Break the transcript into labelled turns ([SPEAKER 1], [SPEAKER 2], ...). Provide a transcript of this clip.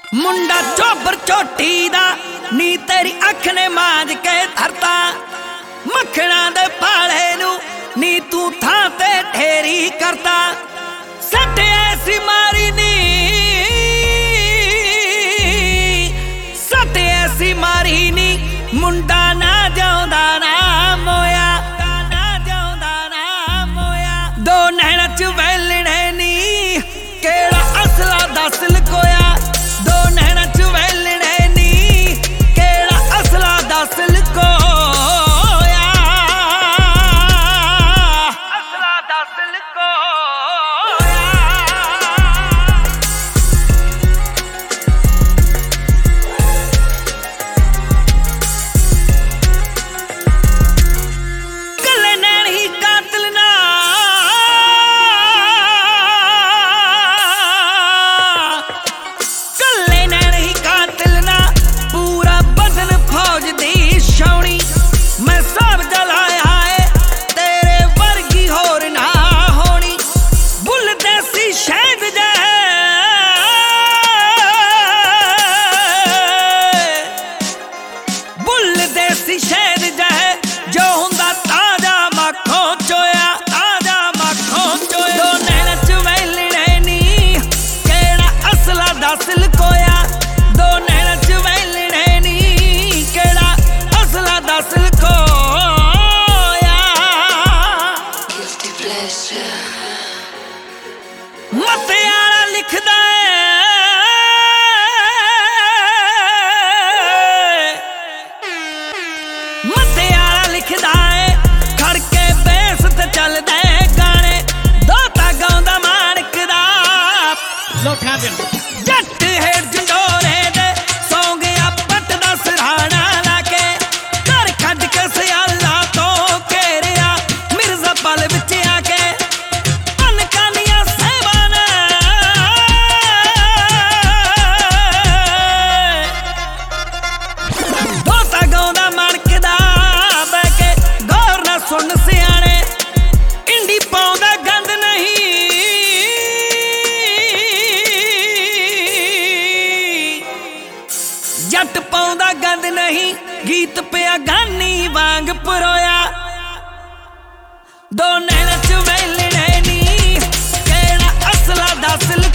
[SPEAKER 1] मुंडा चोबर चोटी दा नी तेरी अख ने मांज के धरता मखना दे पाले नू नी तू थां ते ढेरी करता सट ऐसी मारी नी सट ऐसी मारी नी मुंडा ना जाउंदा ना मोया दो नैना च वेलणे नी केड़ा असला दस लकोया दो नैना च वेलणे नी केड़ा असला दस लकोया असला दस लकोया कल्ले नैन ही कातिल ना मैं सब जलाया है तेरे वर्गी होर ना होनी बुल देसी शहद जै बुल देसी शहद जै जो हुंदा ताजा मक्खों चोया दो नैना च वेलणे नी केड़ा असला दस लकोया दो नैना च वेलणे नी केड़ा असला दस मतियारा लिखदा मतियारा लिखदा है खड़के बेस ते चलदे गाने दोता गाउंदा माणक दा लोठा दिन जट हेठ जंडोरे दे सौ गया पट दा सराहना लाके घर खड के सियाला तो घेरिया मिर्जा पल विच आके सुन सियाने इंडी पाउंदा गंद नहीं जट पाउंदा गंद नहीं गीत पिया गानी वांग परोया दो नैना च वेलणे नी केड़ा असला दस